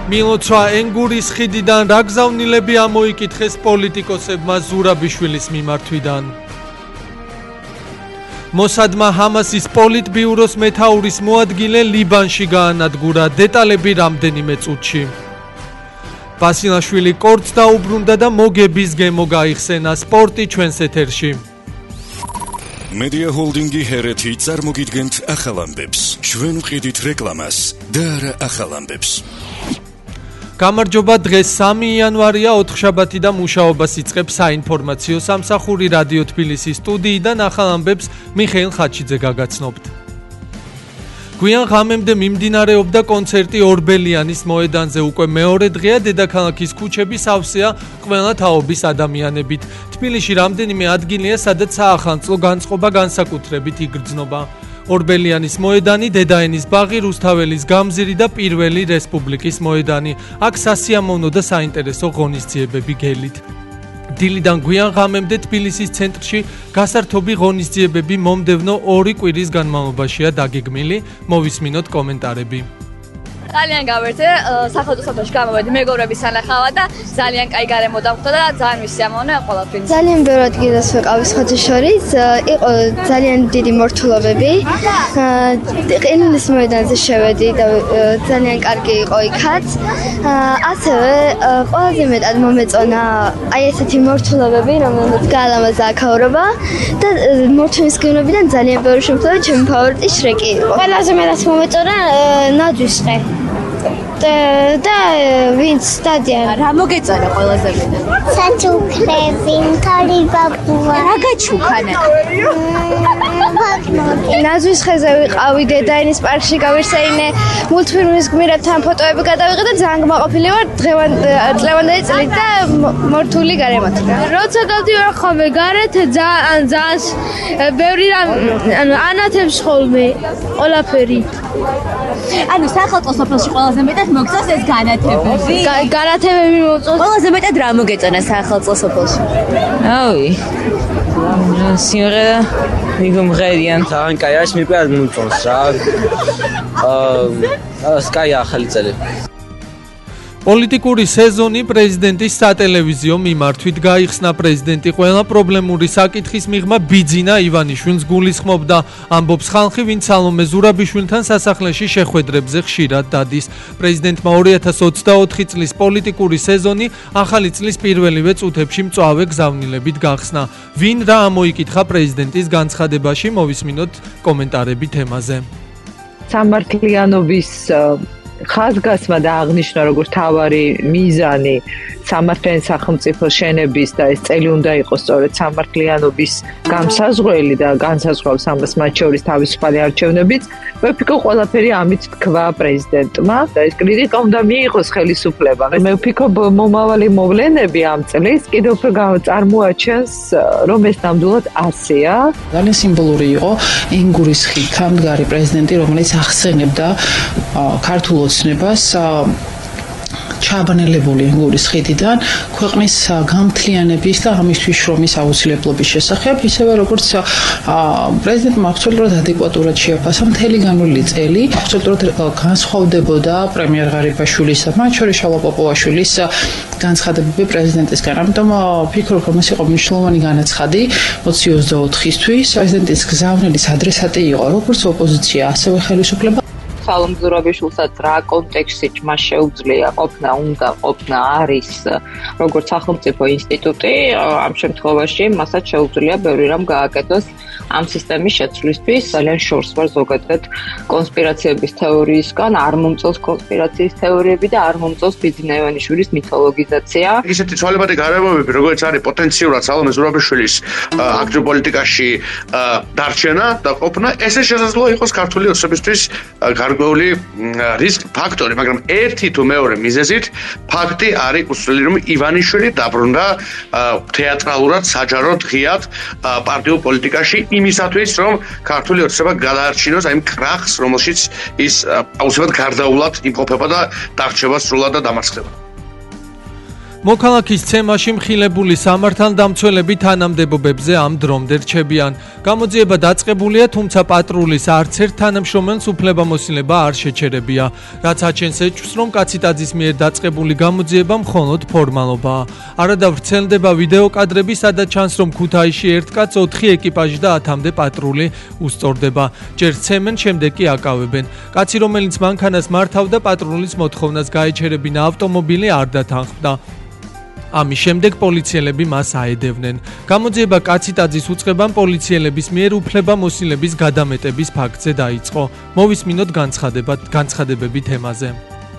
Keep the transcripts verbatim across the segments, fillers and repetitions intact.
მილოცვა ენგურის ხიდიდან რა გზავნილები ამოიკითხეს პოლიტიკოსებმა ზურაბიშვილის მიმართვიდან. მოსადმა ჰამასის პოლიტბიუროს მეთაურის მოადგილე ლიბანში გაანადგურა, დეტალები რამდენიმე წუთში. ბასილაშვილი კორტს დაუბრუნდა და მოგების გემო გაიხსენა, სპორტი ჩვენს ეთერში. Media Holdingi ჰერეთი წარმოგიდგენთ ახალ ამბებს. ჩვენ ვყიდით რეკლამას და არა ახალ ამბებს. გამარჯობა, დღეს სამი იანვარია, ოთხშაბათი და მუშაობას იწყებს საინფორმაციო სამსახური რადიო თბილისის სტუდიიდან ახალ ამბებს მიხეილ ხაჩიძე გაგაცნობთ. გვიან ღამემდე მიმდინარეობდა კონცერტი ორბელიანის მოედანზე, უკვე მეორე დღეა დედაქალაქის ქუჩები სავსეა ყველა თაობის ადამიანებით. თბილისში რამდენიმე ადგილია, სადაც საახალწლო განწყობა განსაკუთრებით იგრძნობა. ორბელიანის მოედანი, დედაენის ბაღი, რუსთაველის გამზირი და პირველი რესპუბლიკის მოედანი. აქ სასიამოვნო და საინტერესო ღონისძიებები გელით. დილიდან გვიან ღამემდე თბილისის ცენტრში გასართობი ღონისძიებები მომდევნო ორი კვირის განმავლობაშია დაგეგმილი. მოვისმინოთ კომენტარები. ძალიან გავერთე, სახელმწიფო სოფელში გამოვედი მეგობრების სანახავად და ძალიან კაი გარემო დავხვდა და ძალიან ვისიამოვნე ყველაფერი. ძალიან ბევრ ადგილას ვიყავი სხვათა შორის, იყო ძალიან დიდი მორთულობები. ყინულის მოედანზე შევედი და ძალიან კარგი იყო იქაც. ასევე ყველაზე მეტად მომეწონა აი ესეთი მორთულობები, რომელმაც გაალამაზა აქაურობა და მორთულის გემოვნებიდან ძალიან ბევრი შემთხვევით ჩემი ფავორიტი შრეკი იყო. ყველაზე მეტად მომეწონა ნაძვისყე. და ვინც სტადიან რა მოგეწონა ყველაზე მეტად? საჩუქრები, მთარი ბაბუა. რა გაჩუქანა? ნაძვის ხეზე ვიყავი, დედაენის პარკში გავირსეინე, მულტფილმის გმირებთან ფოტოები გადავიღე და ძალიან გმაყოფილი ვარ წლევანდელი წლით და მორთული გარემოთ. როცა დავდივარ ხოლმე გარეთ, ძალიან ძალიან ბევრი ანუ ანათებს ხოლმე ყველაფერი. ანუ სახელმწიფო სოფელში ყველაზე მეტად მოგწონს ეს განათებები? განათებები მოგწონს. ყველაზე მეტად რა მოგეწონა სახელმწიფო სოფელში? ავი. სიმღერა მიგომღერიან. ძალიან კაი არის, მიყვარს მომწონს რა. აა სკაი ახალი წელი. პოლიტიკური სეზონი პრეზიდენტის სატელევიზიო მიმართვით გაიხსნა. პრეზიდენტი ყველა პრობლემური საკითხის მიღმა ბიძინა ივანიშვილს გულისხმობდა. ამბობს ხალხი, ვინც სალომე ზურაბიშვილთან სასახლეში შეხვედრებზე ხშირად დადის. პრეზიდენტმა ორი ათას ოცდაოთხი წლის პოლიტიკური სეზონი ახალი წლის პირველივე წუთებში მწვავე გზავნილებით გახსნა. ვინ რა ამოიკითხა პრეზიდენტის განცხადებაში, მოვისმინოთ კომენტარები თემაზე. სამართლიანობის ხაზგასმა და აღნიშნა როგორც თავარი მიზანი სამართლიანი სახელმწიფო შენების და ეს წელი უნდა იყოს სწორედ სამართლიანობის გამსაზღვრელი და განსაზღვრავს ამას მათ შორის თავისუფალი არჩევნებიც. მე ვფიქრობ, ყველაფერი ამით თქვა პრეზიდენტმა და ეს კრიტიკა უნდა მიიღოს ხელისუფლებამ. მე ვფიქრობ, მომავალი მოვლენები ამ წლის კიდევ უფრო წარმოაჩენს, რომ ეს ნამდვილად ასეა. ძალიან სიმბოლური იყო ენგურის ხიდთან მდგარი პრეზიდენტი, რომელიც ახსენებდა ქართულ ოცნებას ჩაბანელებული ენგურის ხიდიდან ქვეყნის გამთლიანების და ამისთვის შრომის აუცილებლობის შესახებ, ისევე როგორც პრეზიდენტმა აბსოლუტურად ადეკვატურად შეაფასა მთელი განვლილი წელი, აბსოლუტურად განსხვავდებოდა პრემიერ ღარიბაშვილის და მათ შორის შალვა პოპოვაშვილის განცხადებები პრეზიდენტისგან. ამიტომ ვფიქრობ, რომ ეს იყო მნიშვნელოვანი განაცხადი ოცი ოცდაოთხისთვის. პრეზიდენტის გზავნილის ადრესატი იყო როგორც ოპოზიცია, ასევე ხელისუფლება. სალომ ზურაბიშვილსაც რა კონტექსტში მას შეუძლია ყოფნა, უნდა ყოფნა, არის როგორც სახელმწიფო ინსტიტუტი, ამ შემთხვევაში მასაც შეუძლია ბევრი რამ გააკეთოს ამ სისტემის შეცვლისთვის. ძალიან შორს ვარ ზოგადად კონსპირაციების თეორიისგან, არ მომწონს კონსპირაციის თეორიები და არ მომწონს ბიძინა ივანიშვილის მითოლოგიზაცია. ისეთი ცვალებადი გარემოებები, როგორც არის პოტენციურად სალომე ზურაბიშვილის აქტიურ პოლიტიკაში დარჩენა და ყოფნა, ესე შესაძლოა იყოს ქართული ოცნებისთვის გარკვეული რისკ ფაქტორი, მაგრამ ერთი თუ მეორე მიზეზით ფაქტი არის უცვლელი, რომ ივანიშვილი დაბრუნდა თეატრალურად, საჯაროდ, ღიად პარტიულ პოლიტიკაში იმისათვის, რომ ქართული ოცნება გადაარჩინოს აი იმ კრახს, რომელშიც ის აუცილებლად გარდაულად იმყოფება და დარჩება სრულად და დამარცხდება. მოქალაქის ცემაში მხილებული სამართალდამცველები თანამდებობებზე ამ დრომდე რჩებიან. გამოძიება დაწყებულია, თუმცა პატრულის არც ერთ თანამშრომელს უფლებამოსილება არ შეჩერებია. რაც აჩენს ეჭვს, რომ კაციტაძის მიერ დაწყებული გამოძიება მხოლოდ ფორმალობაა. არადა ვრცელდება ვიდეო კადრები, სადაც ჩანს, რომ ქუთაისში ერთ კაცს ოთხი ეკიპაჟი და ათამდე პატრული უსწორდება. ჯერ ცემენ, შემდეგ კი აკავებენ. კაცი, რომელიც მანქანას მართავდა, პატრულის მოთხოვნას გაეჩერებინა ავტომობილი არ დათანხმდა. ამის შემდეგ პოლიციელები მას აედევნენ. გამოძიება კაციტაძის უწყებამ პოლიციელების მიერ უფლებამოსილების გადამეტების ფაქტზე დაიწყო. მოვისმინოთ განცხადება განცხადებები თემაზე.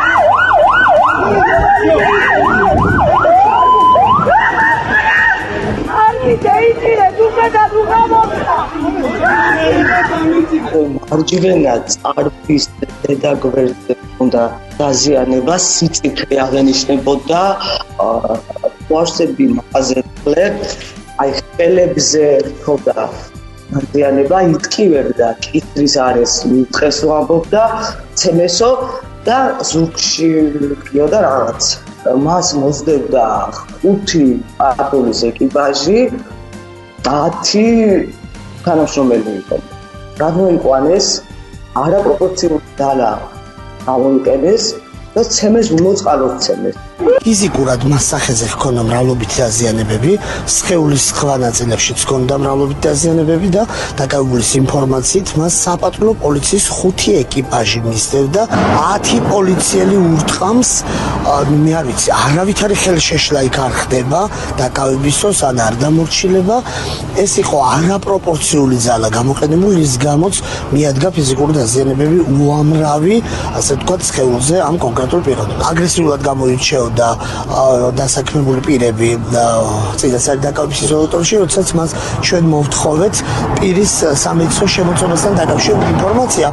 მარჯვენა წარბის დედა გვერდზე უნდა დაზიანება, სიწითლე აღენიშნებოდა, პლაშები მაღაზიებზე, აი ხელებზე თოდა დაზიანება, იტკივებდა კიტრის არის დღეს ვამბობდა, ცემესო და ზურგში ყიოდა რაღაც. მას მოსდევდა ხუთი პატრულის ეკიპაჟი, ათი თანამშრომელი იყო. რა მოიყვანეს, არაპროპორციული დალა ამოიყენეს და ცემეს მოწყალოს ცემეს. ფიზიკურად მას სახეზე ჰქონდა მრავლობით დაზიანებები, სხეულის სხვა ნაწილებშიც ჰქონდა მრავლობით დაზიანებები და დაკავების ინფორმაციით მას საპატრულო პოლიციის ხუთი ეკიპაჟი მისდევდა, ათი პოლიციელი ურტყამს, მე არ ვიცი, არავითარი ხელშეშლა იქ არ ხდება დაკავებისოს ან არ დამორჩილება. ეს იყო არაპროპორციული ძალა გამოყენებული, რის გამოც მიადგა ფიზიკური დაზიანებები უამრავი, ასე ვთქვათ, სხეულზე ამ კონკრეტულ პიროვნებას. აგრესიულად გამოირჩეოდა და დასაქმებული პირები წინასწარ დაკავების იზოლატორში, როდესაც მას ჩვენ მოვთხოვეთ პირის სამედიცინო შემოწმებასთან დაკავშირებული ინფორმაცია.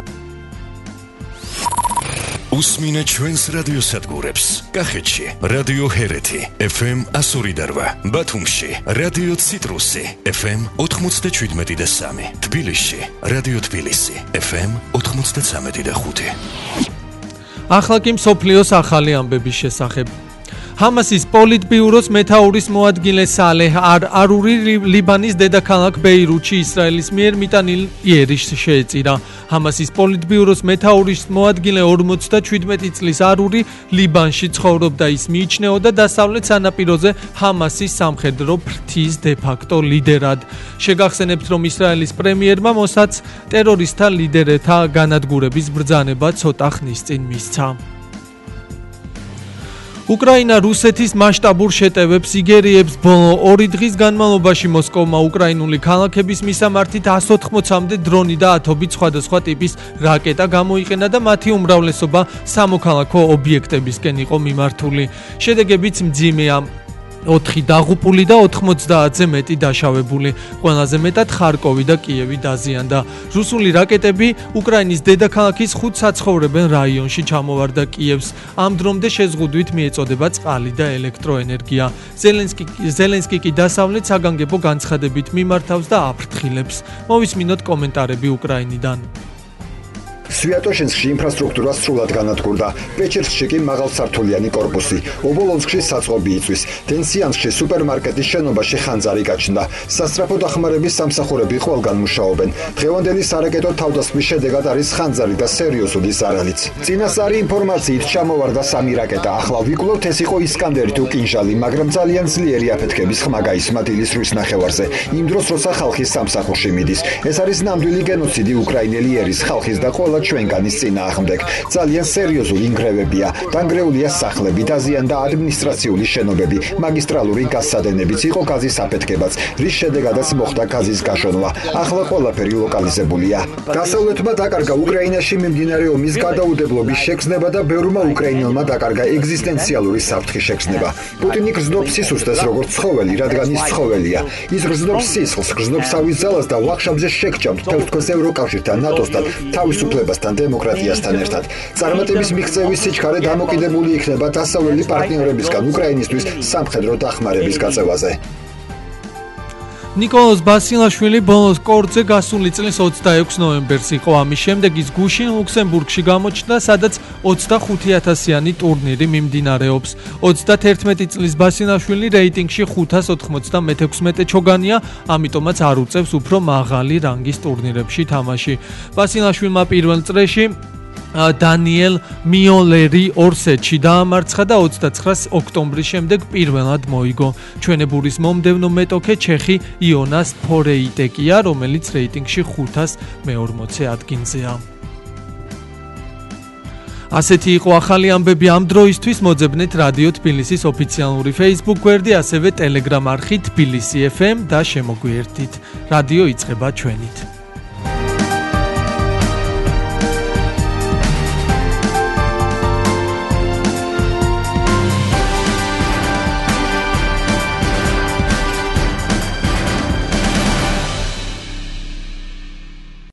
უსმინე ჩვენს რადიოსადგურებს. კახეთში რადიო ჰერეთი ეფ ემ εκατო ორი და რვა, ბათუმში რადიო ციტრუსი ეფ ემ ოთხმოცდაშვიდმეტი და სამი, თბილისში რადიო თბილისი ეფ ემ ოთხმოცდაცამეტი და ხუთი. ახლა კი მსოფლიოს ახალი ამბების შესახებ. ჰამასის პოლიტბიუროს მეთაურის მოადგილე სალეჰ არ-არური ლიბანის დედაქალაქ ბეირუთში ისრაელის მიერ მიტანილ იერიშს შეეწირა. ჰამასის პოლიტბიუროს მეთაურის მოადგილე ორმოცდაშვიდმეტი წლის არური ლიბანში ცხოვრობდა. ის მიიჩნეოდა დასავლეთ სანაპიროზე ჰამასის სამხედრო ფრთის დე-ფაქტო ლიდერად. შეგახსენებთ, რომ ისრაელის პრემიერმა მოსაც ტერორისტთა ლიდერთა განადგურების ბრძანება ცოტა ხნის წინ მისცა. უკრაინა რუსეთის მასშტაბურ შეტევებს იგერიებს. ბოლო ორი დღის განმავლობაში მოსკოვმა უკრაინული ქალაქების მისამართით εκατო ოთხმოცამდე დრონი და ათობით სხვადასხვა ტიპის რაკეტა გამოიყენა და მათი უმრავლესობა სამოქალაქო ობიექტებისკენ იყო მიმართული. შედეგებიც მძიმეა. ოთხი დაღუპული და ოთხმოცდაათზე მეტი დაშავებული. ყველაზე მეტად ხარკოვი და კიევი დაზიანდა. რუსული რაკეტები უკრაინის დედაქალაქის ხუთ საცხოვრებელ რაიონში ჩამოვარდა კიევს. ამ დრომდე შეზღუდვით მიეწოდება წყალი და ელექტროენერგია. ზელენსკი ზელენსკი კი დასავლეთ საგანგებო განცხადებით მიმართავს და აფრთხილებს. მოვისმინოთ კომენტარები უკრაინიდან. სვიატოშინსკში ინფრასტრუქტურა სრულად განადგურდა. პეჩერსკში კი მაღალსართულიანი კორპუსი. ობოლონსკში საწყობი იწვის. დენსიანსკში სუპერმარკეტის შენობაში ხანძარი გაჩნდა. სასწრაფო დახმარების სამსახურები ყველგან მუშაობენ. დღევანდელი სარაკეტო თავდასხმის შედეგად არის ხანძარი და სერიოზული ზარალიც. წინასწარი ინფორმაციით ჩამოვარდა სამი რაკეტა. ახლა ვიკვლევთ, ეს იყო ისკანდერი თუ კინჟალი, მაგრამ ძალიან ძლიერი აფეთქების ხმა გაისმა დილის რვის ნახევარზე. იმ დროს, როცა ხალხი სამსახურში მიდის. ეს არის ნამდვილი გენოციდი უკრაინელი ერის ხალხის და ყველა ჩვენგანის წინააღმდეგ. ძალიან სერიოზული ინგრევებია. დანგრეულია სახლები, დაზიანდა ადმინისტრაციული შენობები, მაგისტრალური გაზსადენებიც, იყო გაზის აფეთქებაც, რის შედეგადაც მოხდა გაზის გაშონება. ახლა ყველაფერი ლოკალიზებულია. დასავლეთმა დაკარგა უკრაინაში მიმდინარე ომის გადაუდებლობის შეგრძნება და ბევრმა უკრაინელმა დაკარგა ეგზისტენციალური საფრთხის შეგრძნება. პუტინი გრძნობს სისუსტეს როგორც ცხოველი, რადგან ის ცხოველია. ის გრძნობს სისხლს, გრძნობს თავის ძალას და ვახშამზე შეგჭამთ თელს თქვენს ევროკავშირთან, ნატოსთან, თავისუფლებას დემოკრატიასთან ერთად. წარმატების მიღწევის სიჩქარე დამოკიდებული იქნება დასავლელი პარტნიორებისგან უკრაინისთვის სამხედრო დახმარების გაწევაზე. ნიკოლოზ ბასილაშვილი ბოლოს კორტზე გასული წლის ოცდაექვსი ნოემბერს იყო. ამის შემდეგ ის გუშინ ლუქსემბურგში გამოჩნდა, სადაც ოცდახუთი ათასიანი ტურნირი მიმდინარეობს. ოცდათერთმეტი წლის ბასილაშვილი რეიტინგში ხუთას ოთხმოცდამეექვსმეტე ჩოგანია, ამიტომაც არ უწევს უფრო მაღალი რანგის ტურნირებში თამაში. ბასილაშვილმა პირველ წრეში დანიელ მიოლერი ორ სეტში დაამარცხა და ოცდაცხრას ოქტომბრის შემდეგ პირველად მოიგო. ჩვენებურის მომდევნო მეტოქე ჩეხი იონას ფორეიტეკია, რომელიც რეიტინგში ხუთას მეორმოცე ადგილზეა. ასეთი იყო ახალი ამბები ამ დროისთვის. მოძებნეთ რადიო თბილისის ოფიციალური Facebook გვერდი, ასევე Telegram არხი თბილისი ეფ ემ და შემოგვიერთდით. რადიო იწყება ჩვენით.